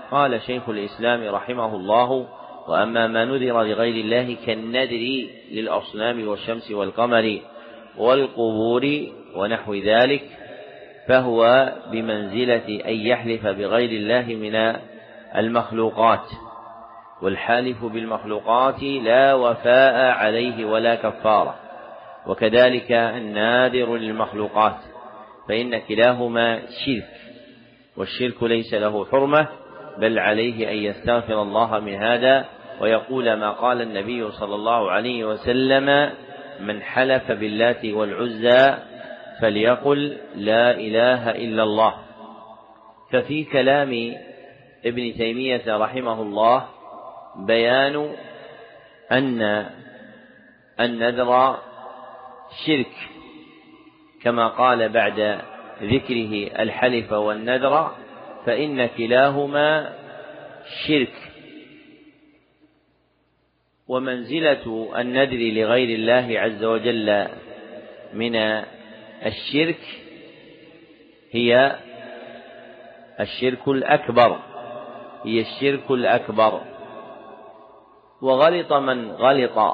قال شيخ الإسلام رحمه الله: وأما ما نذر لغير الله كالنذر للأصنام والشمس والقمر والقبور ونحو ذلك فهو بمنزلة أن يحلف بغير الله من المخلوقات، والحالف بالمخلوقات لا وفاء عليه ولا كفارة، وكذلك الناذر للمخلوقات، فإن كلاهما شرك، والشرك ليس له حرمة، بل عليه أن يستغفر الله من هذا ويقول ما قال النبي صلى الله عليه وسلم: من حلف باللات والعزى فليقل لا إله إلا الله. ففي كلام ابن تيمية رحمه الله بيان أن النذر شرك، كما قال بعد ذكره الحلف والنذر فإن كلاهما شرك. ومنزلة النذر لغير الله عز وجل من الشرك هي الشرك الأكبر، وغلط من غلط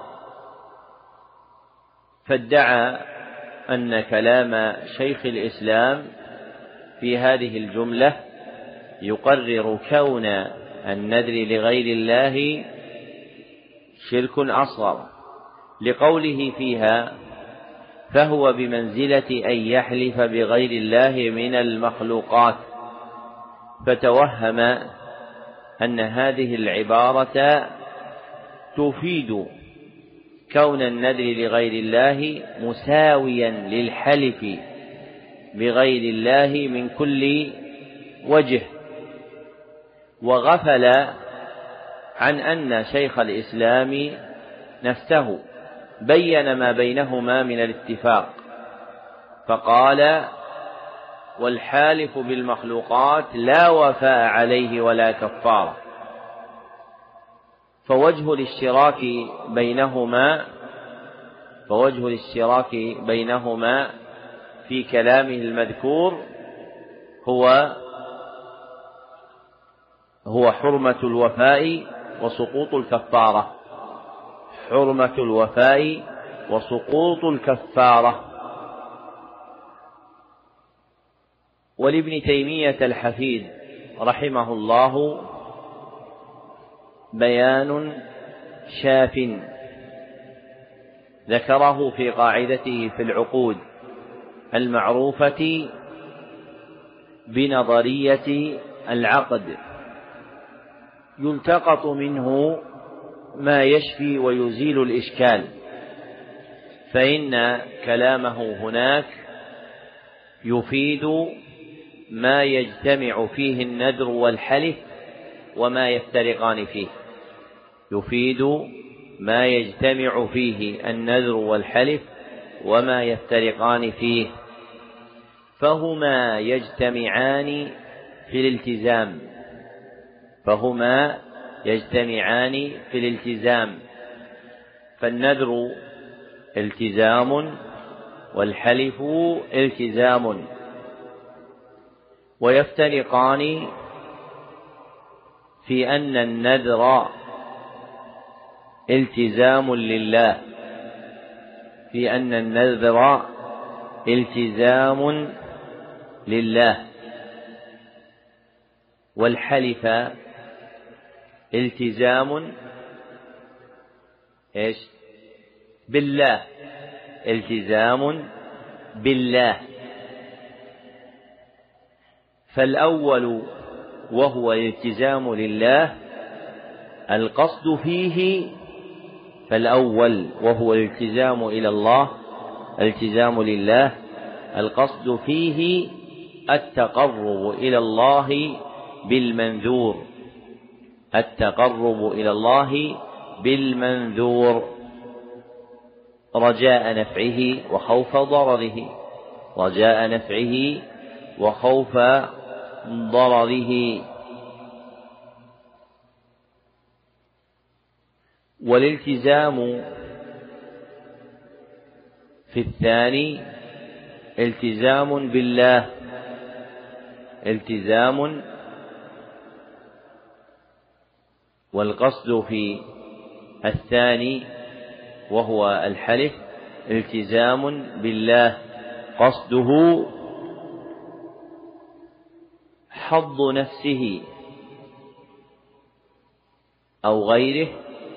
فادعى أن كلام شيخ الإسلام في هذه الجملة يقرر كون النذر لغير الله شرك أصغر، لقوله فيها: فهو بمنزلة أن يحلف بغير الله من المخلوقات، فتوهم أن هذه العبارة تفيد كون النذر لغير الله مساويا للحلف بغير الله من كل وجه، وغفل عن أن شيخ الإسلام نفسه بين ما بينهما من الاتفاق، فقال: والحالف بالمخلوقات لا وفاء عليه ولا كفارة. فوجه الاشتراك بينهما في كلامه المذكور هو حرمة الوفاء وسقوط الكفارة، ولابن تيمية الحفيد رحمه الله بيان شاف ذكره في قاعدته في العقود المعروفة بنظرية العقد، يلتقط منه ما يشفي ويزيل الإشكال، فإن كلامه هناك يفيد ما يجتمع فيه النذر والحلف وما يفترقان فيه، فهما يجتمعان في الالتزام، فالنذر التزام والحلف التزام، ويفترقان في أن النذر التزام لله، والحلف التزام بالله. فالأول وهو الالتزام لله القصد فيه، التزام لله القصد فيه التقرب إلى الله بالمنذور، رجاء نفعه وخوف ضرره. والالتزام في الثاني التزام والقصد في الثاني وهو الحلف التزام بالله، قصده حظ نفسه أو غيره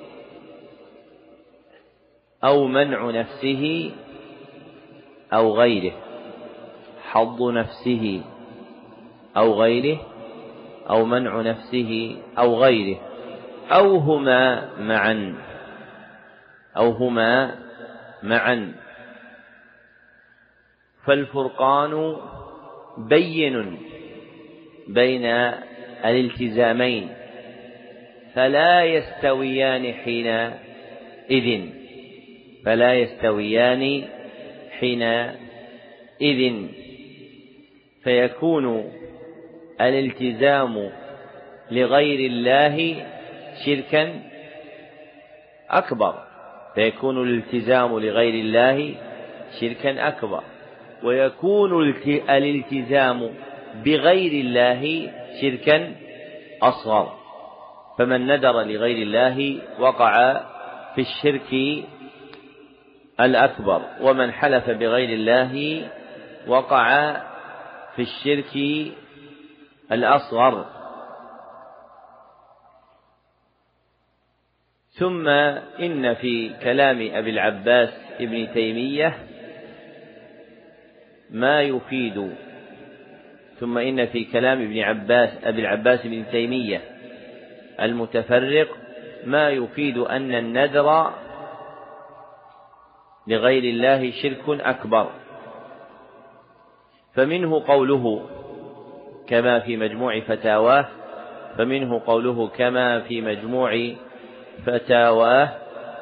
أو منع نفسه أو غيره، حظ نفسه أو غيره أو منع نفسه أو غيره، أو هما معا. فالفرقان بين بين الالتزامين، فلا يستويان حينئذ، فيكون الالتزام لغير الله شركا أكبر، ويكون الالتزام بغير الله شركا أصغر. فمن نذر لغير الله وقع في الشرك الأكبر، ومن حلف بغير الله وقع في الشرك الأصغر. ثم إن في كلام أبي العباس ابن تيمية ما يفيد أبي العباس ابن تيمية المتفرق ما يفيد أن النذر لغير الله شرك أكبر. فمنه قوله كما في مجموع فتاواه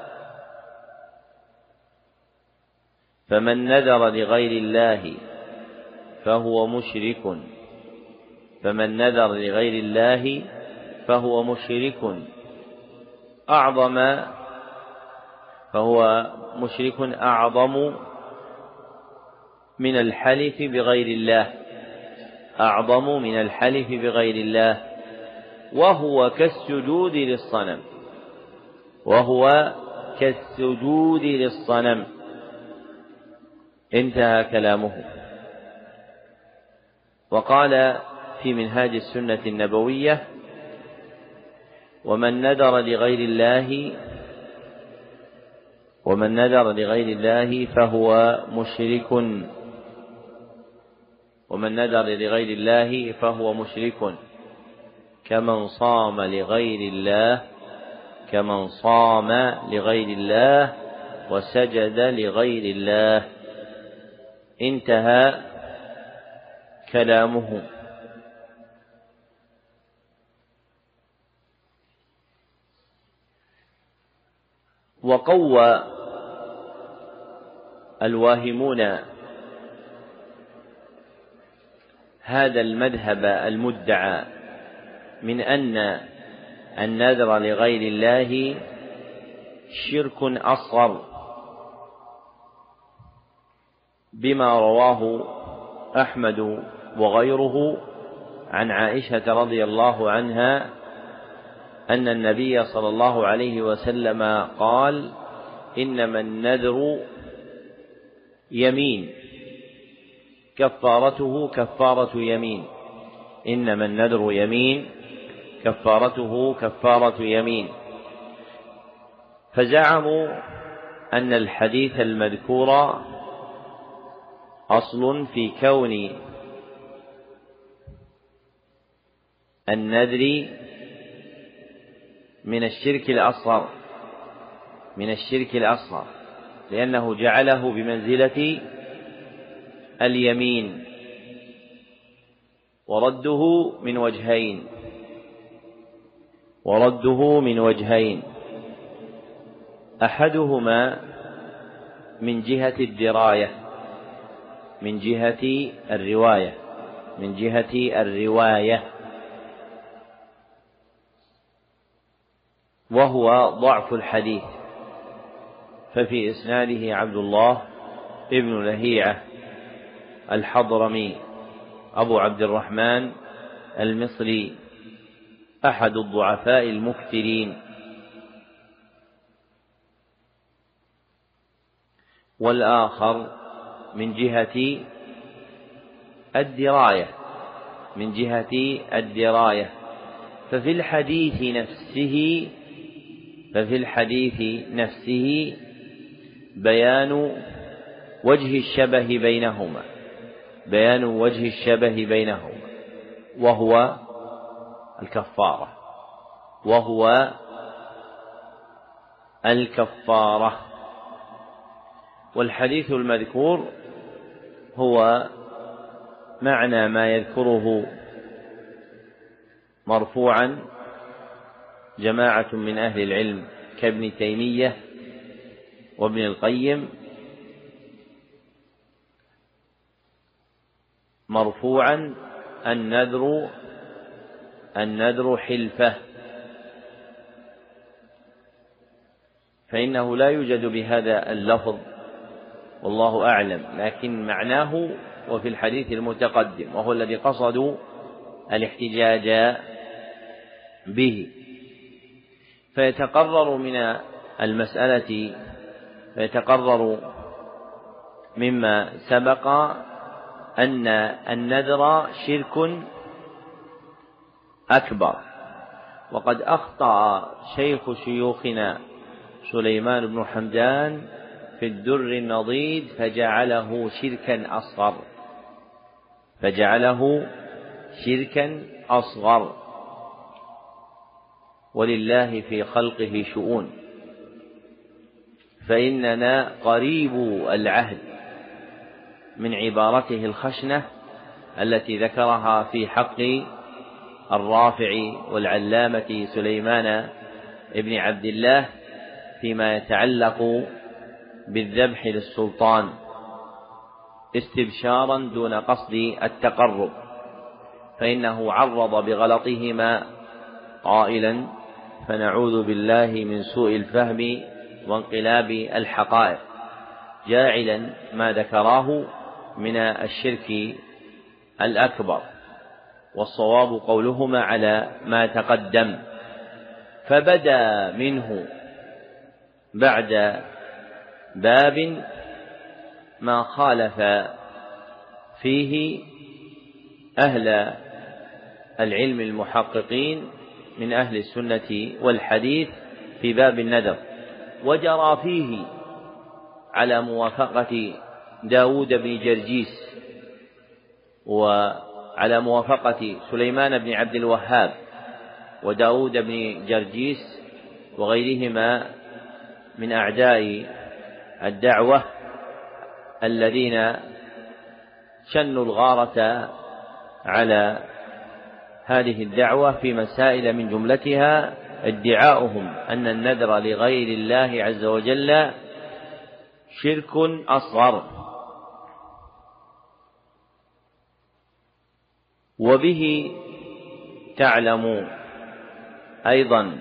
فمن نذر لغير الله فهو مشرك أعظم من الحلف بغير الله، وهو كالسجود للصنم. انتهى كلامه. وقال في منهاج السنة النبوية: ومن نذر لغير الله فهو مشرك كمن صام لغير الله وسجد لغير الله. انتهى كلامه. وقوى الواهمون هذا المذهب المدعى من أن النذر لغير الله شرك أصغر بما رواه أحمد وغيره عن عائشة رضي الله عنها أن النبي صلى الله عليه وسلم قال: إنما النذر يمين كفارته كفارة يمين. فزعموا أن الحديث المذكور أصل في كون النذر من الشرك الأصغر، لأنه جعله بمنزلة اليمين. ورده من وجهين، أحدهما من جهة الرواية، وهو ضعف الحديث، ففي إسناده عبد الله ابن لهيعة الحضرمي أبو عبد الرحمن المصري أحد الضعفاء المكثرين. والآخر من جهة الدراية، ففي الحديث نفسه بيان وجه الشبه بينهما وهو الكفارة. والحديث المذكور هو معنى ما يذكره مرفوعا جماعة من أهل العلم كابن تيمية وابن القيم، مرفوعا: النذر حلفة، فإنه لا يوجد بهذا اللفظ والله أعلم، لكن معناه وفي الحديث المتقدم، وهو الذي قصدوا الاحتجاج به. فيتقرر من المسألة، فيتقرر مما سبق أن النذر شرك أكبر. وقد أخطأ شيخ شيوخنا سليمان بن حمدان في الدر النضيد فجعله شركا أصغر، ولله في خلقه شؤون، فإننا قريب العهد من عبارته الخشنة التي ذكرها في حق الرافع والعلامة سليمان ابن عبد الله فيما يتعلق بالذبح للسلطان استبشارا دون قصد التقرب، فإنه عرض بغلطهما قائلا: فنعوذ بالله من سوء الفهم وانقلاب الحقائق، جاعلا ما ذكراه من الشرك الأكبر، والصواب قولهما على ما تقدم. فبدا منه بعد باب ما خالف فيه أهل العلم المحققين من أهل السنة والحديث في باب النذر، وجرى فيه على موافقة داود بن جرجيس وعلى موافقة سليمان بن عبد الوهاب وداود بن جرجيس وغيرهما من أعداء الدعوة الذين شنوا الغارة على هذه الدعوة في مسائل من جملتها ادعاؤهم أن النذر لغير الله عز وجل شرك أصغر. وبه تعلم أيضا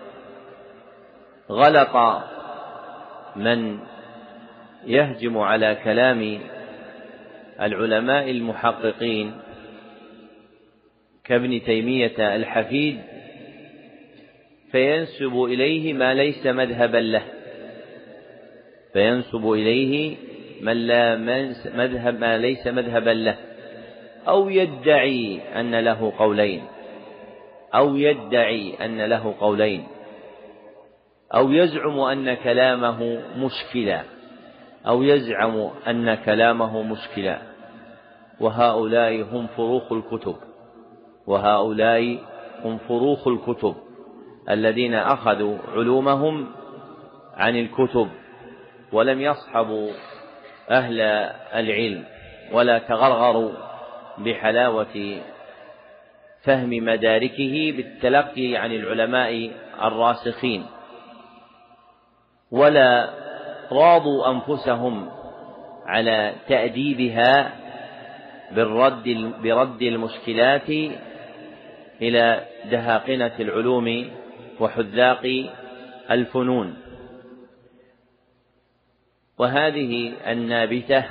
غلط من يهجم على كلام العلماء المحققين كابن تيمية الحفيد، فينسب إليه ما ليس مذهبا له، أو يدعي أن له قولين، أو يزعم أن كلامه مشكلا، وهؤلاء هم فروخ الكتب الذين أخذوا علومهم عن الكتب ولم يصحبوا أهل العلم ولا تغرغروا بحلاوة فهم مداركه بالتلقي عن العلماء الراسخين، ولا راضوا أنفسهم على تأديبها برد المشكلات إلى دهاقنة العلوم وحذاق الفنون. وهذه النابتة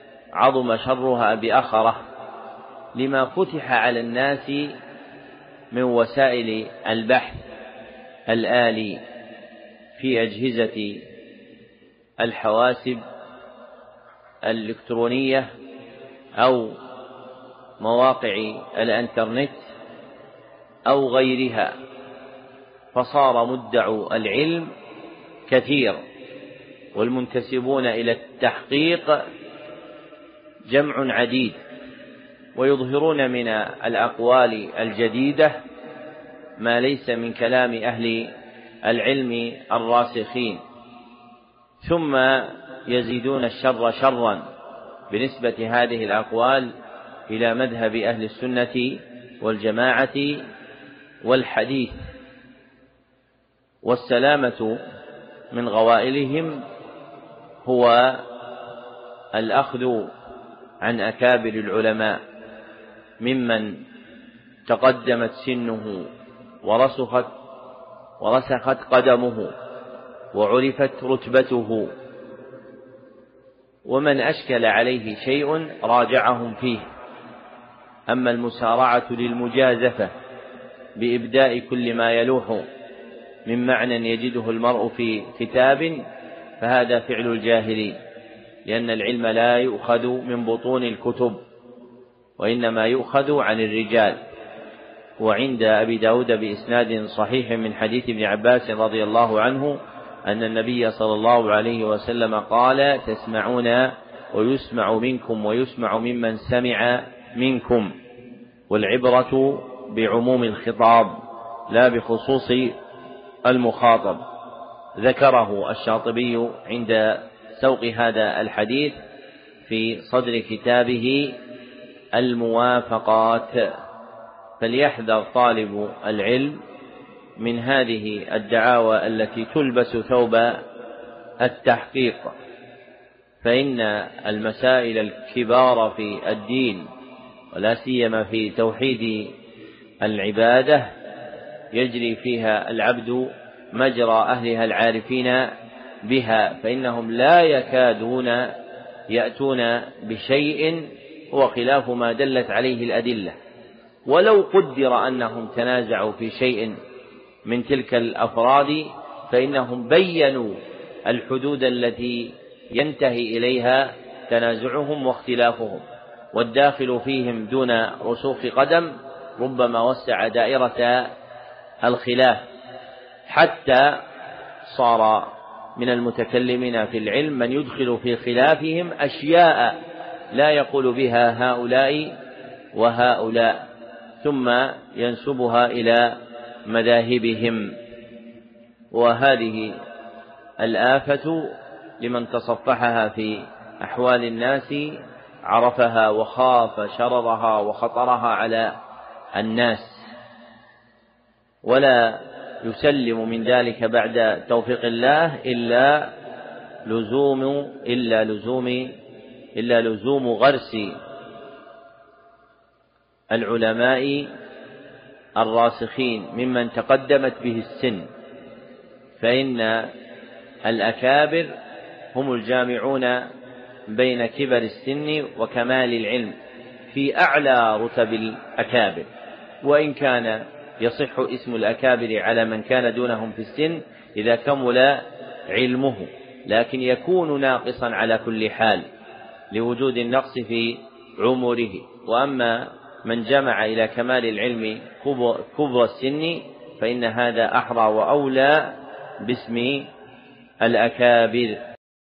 عظم شرها بأخره لما فتح على الناس من وسائل البحث الآلي في أجهزة الحواسب الإلكترونية أو مواقع الإنترنت أو غيرها، فصار مدعو العلم كثير، والمنتسبون إلى التحقيق جمع عديد، ويظهرون من الأقوال الجديدة ما ليس من كلام أهل العلم الراسخين، ثم يزيدون الشر شرا بنسبة هذه الأقوال إلى مذهب أهل السنة والجماعة والحديث. والسلامة من غوائلهم هو الأخذ عن أكابر العلماء ممن تقدمت سنه ورسخت قدمه وعرفت رتبته، ومن أشكل عليه شيء راجعهم فيه. أما المسارعة للمجازفة بإبداء كل ما يلوح من معنى يجده المرء في كتاب فهذا فعل الجاهلين، لأن العلم لا يؤخذ من بطون الكتب، وإنما يؤخذ عن الرجال. وعند أبي داود بإسناد صحيح من حديث ابن عباس رضي الله عنه أن النبي صلى الله عليه وسلم قال: تسمعون ويسمع منكم ويسمع ممن سمع منكم، والعبرة بعموم الخطاب لا بخصوص المخاطب. ذكره الشاطبي عند سوق هذا الحديث في صدر كتابه الموافقات. فليحذر طالب العلم من هذه الدعاوى التي تلبس ثوب التحقيق، فإن المسائل الكبار في الدين ولا سيما في توحيد العبادة يجري فيها العبد مجرى أهلها العارفين بها، فإنهم لا يكادون يأتون بشيء هو خلاف ما دلت عليه الأدلة، ولو قدر أنهم تنازعوا في شيء من تلك الأفراد فإنهم بيّنوا الحدود التي ينتهي إليها تنازعهم واختلافهم، والداخل فيهم دون رسوخ قدم ربما وسع دائرة الخلاف، حتى صار من المتكلمين في العلم من يدخل في خلافهم أشياء لا يقول بها هؤلاء وهؤلاء، ثم ينسبها إلى مذاهبهم. وهذه الآفة لمن تصفحها في أحوال الناس عرفها وخاف شررها وخطرها على الناس، ولا يسلم من ذلك بعد توفيق الله إلا لزوم غرس العلماء الراسخين ممن تقدمت به السن، فإن الأكابر هم الجامعون بين كبر السن وكمال العلم في أعلى رتب الأكابر، وإن كان يصح اسم الأكابر على من كان دونهم في السن إذا كمل علمه، لكن يكون ناقصا على كل حال لوجود النقص في عمره. وأما من جمع إلى كمال العلم كبر السن فإن هذا أحرى وأولى باسم الأكابر.